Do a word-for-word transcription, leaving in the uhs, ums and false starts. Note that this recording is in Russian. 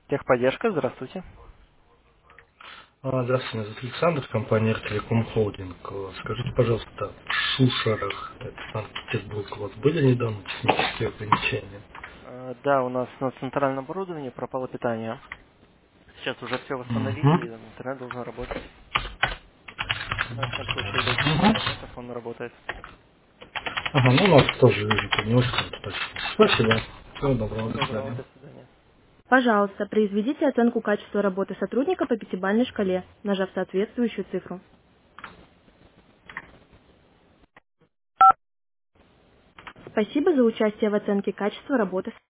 Техподдержка, здравствуйте. А, Здравствуйте, меня зовут Александр, компания Телеком Холдинг. Э, Скажите, пожалуйста, в Шушерах, это Санкт-Петербург, у вас были недавно технические ограничения? Э, Да, у нас на центральном оборудовании пропало питание. Сейчас уже все восстановили, Угу. и интернет должен работать. На станции следующих Угу. абонентов он работает. Ага, ну у нас тоже вижу, немножко точно. Спасибо. Всего доброго, Всего до доброго, свидания. до свидания. Пожалуйста, произведите оценку качества работы сотрудника по пятибалльной шкале, нажав соответствующую цифру. Спасибо за участие в оценке качества работы